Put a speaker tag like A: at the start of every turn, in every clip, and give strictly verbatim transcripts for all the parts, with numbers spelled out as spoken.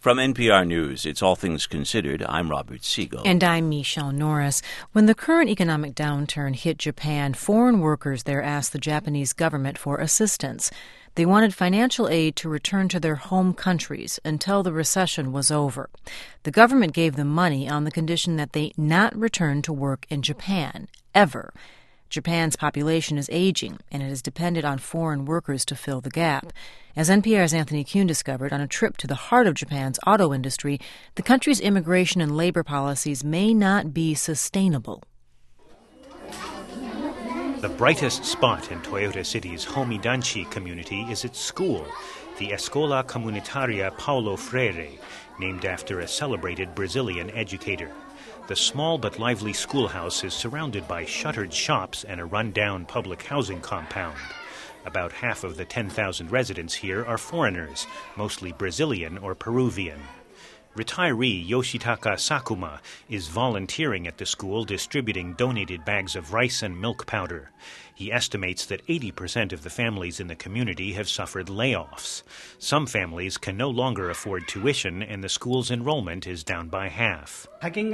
A: From N P R News, it's All Things Considered. I'm Robert Siegel.
B: And I'm Michelle Norris. When the current economic downturn hit Japan, foreign workers there asked the Japanese government for assistance. They wanted financial aid to return to their home countries until the recession was over. The government gave them money on the condition that they not return to work in Japan, ever. Japan's population is aging, and it is dependent on foreign workers to fill the gap. As N P R's Anthony Kuhn discovered on a trip to the heart of Japan's auto industry, the country's immigration and labor policies may not be sustainable.
C: The brightest spot in Toyota City's Homidanchi community is its school, the Escola Comunitaria Paulo Freire, named after a celebrated Brazilian educator. The small but lively schoolhouse is surrounded by shuttered shops and a run-down public housing compound. About half of the ten thousand residents here are foreigners, mostly Brazilian or Peruvian. Retiree Yoshitaka Sakuma is volunteering at the school distributing donated bags of rice and milk powder. He estimates that eighty percent of the families in the community have suffered layoffs. Some families can no longer afford tuition, and the school's enrollment is down by half.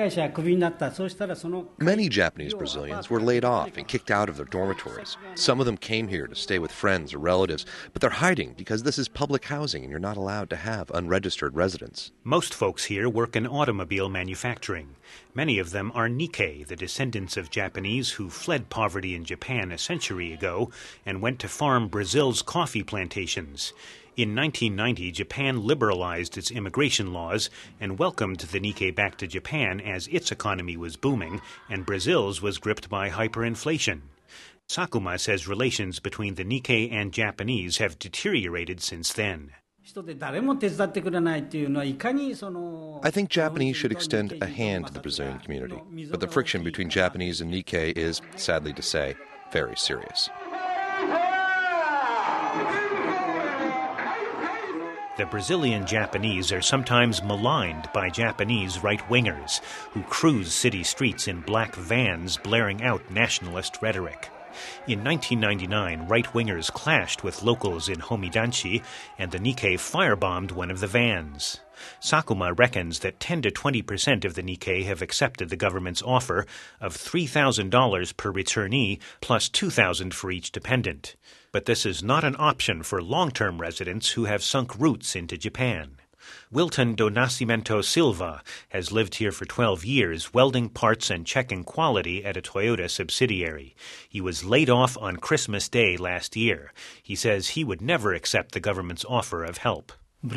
D: Many Japanese Brazilians were laid off and kicked out of their dormitories. Some of them came here to stay with friends or relatives, but they're hiding because this is public housing and you're not allowed to have unregistered residents.
C: Most folks here work in automobile manufacturing. Many of them are Nikkei, the descendants of Japanese who fled poverty in Japan a century ago and went to farm Brazil's coffee plantations. In nineteen ninety, Japan liberalized its immigration laws and welcomed the Nikkei back to Japan as its economy was booming and Brazil's was gripped by hyperinflation. Sakuma says relations between the Nikkei and Japanese have deteriorated since then.
D: I think Japanese should extend a hand to the Brazilian community, but the friction between Japanese and Nikkei is, sadly to say, very serious.
C: The Brazilian Japanese are sometimes maligned by Japanese right-wingers who cruise city streets in black vans blaring out nationalist rhetoric. In nineteen ninety-nine, right-wingers clashed with locals in Homidanchi, and the Nikkei firebombed one of the vans. Sakuma reckons that ten to twenty percent of the Nikkei have accepted the government's offer of three thousand dollars per returnee plus two thousand dollars for each dependent. But this is not an option for long-term residents who have sunk roots into Japan. Wilton do Nascimento Silva has lived here for twelve years, welding parts and checking quality at a Toyota subsidiary. He was laid off on Christmas Day last year. He says he would never accept the government's offer of help.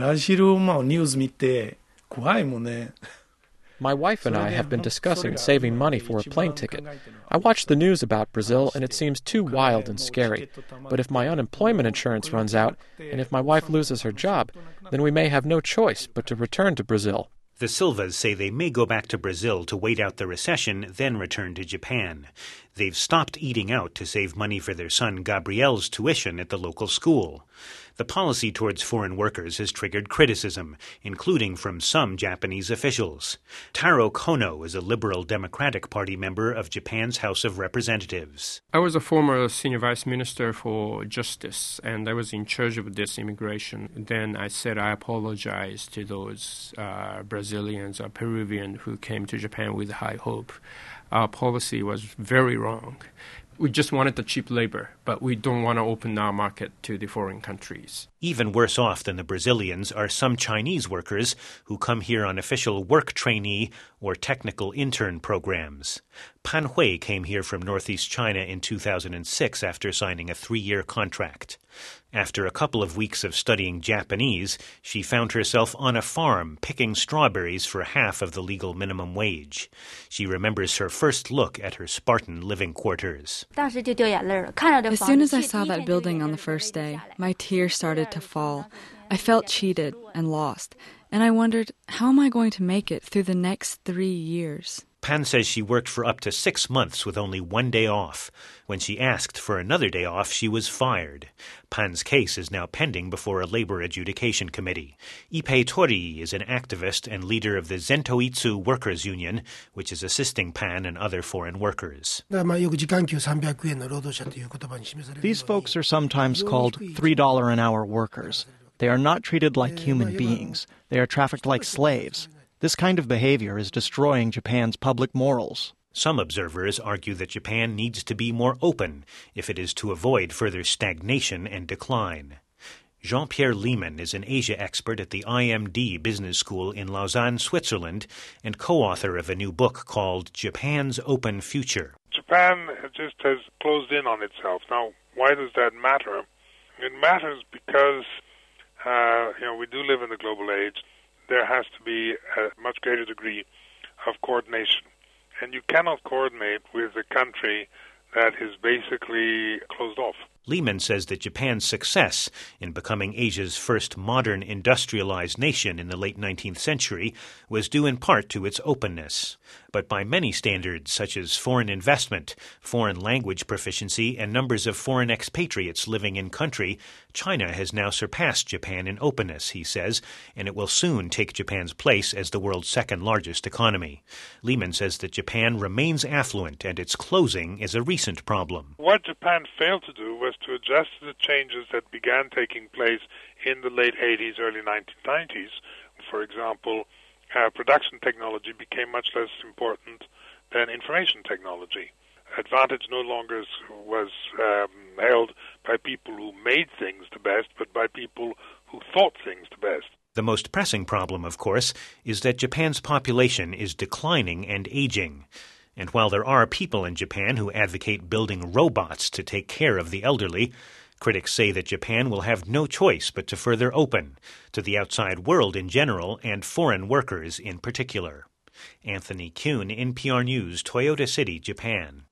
E: My wife and I have been discussing saving money for a plane ticket. I watched the news about Brazil, and it seems too wild and scary. But if my unemployment insurance runs out, and if my wife loses her job, then we may have no choice but to return to Brazil.
C: The Silvas say they may go back to Brazil to wait out the recession, then return to Japan. They've stopped eating out to save money for their son Gabriel's tuition at the local school. The policy towards foreign workers has triggered criticism, including from some Japanese officials. Taro Kono is a Liberal Democratic Party member of Japan's House of Representatives.
F: I was a former senior vice minister for justice, and I was in charge of this immigration. Then I said I apologize to those uh, Brazilians or Peruvians who came to Japan with high hope. Our policy was very wrong. We just wanted the cheap labor, but we don't want to open our market to the foreign countries.
C: Even worse off than the Brazilians are some Chinese workers who come here on official work trainee or technical intern programs. Pan Hui came here from northeast China in two thousand six after signing a three-year contract. After a couple of weeks of studying Japanese, she found herself on a farm picking strawberries for half of the legal minimum wage. She remembers her first look at her Spartan living quarters.
G: As soon as I saw that building on the first day, my tears started to fall. I felt cheated and lost, and I wondered, how am I going to make it through the next three years?
C: Pan says she worked for up to six months with only one day off. When she asked for another day off, she was fired. Pan's case is now pending before a labor adjudication committee. Ippei Torii is an activist and leader of the Zentoitsu Workers Union, which is assisting Pan and other foreign workers.
H: These folks are sometimes called three dollars an hour workers. They are not treated like human beings. They are trafficked like slaves. This kind of behavior is destroying Japan's public morals.
C: Some observers argue that Japan needs to be more open if it is to avoid further stagnation and decline. Jean-Pierre Lehman is an Asia expert at the I M D Business School in Lausanne, Switzerland, and co-author of a new book called Japan's Open Future.
I: Japan just has closed in on itself. Now, why does that matter? It matters because uh, you know we do live in the global age. There has to be a much greater degree of coordination. And you cannot coordinate with a country that is basically closed off.
C: Lehman says that Japan's success in becoming Asia's first modern industrialized nation in the late nineteenth century was due in part to its openness. But by many standards, such as foreign investment, foreign language proficiency, and numbers of foreign expatriates living in country, China has now surpassed Japan in openness, he says, and it will soon take Japan's place as the world's second largest economy. Lehman says that Japan remains affluent and its closing is a recent problem.
I: What Japan failed to do was to adjust to the changes that began taking place in the late eighties, early nineteen nineties. For example, uh, production technology became much less important than information technology. Advantage no longer was um, held by people who made things the best, but by people who thought things the best.
C: The most pressing problem, of course, is that Japan's population is declining and aging. And while there are people in Japan who advocate building robots to take care of the elderly, critics say that Japan will have no choice but to further open to the outside world in general and foreign workers in particular. Anthony Kuhn, N P R News, Toyota City, Japan.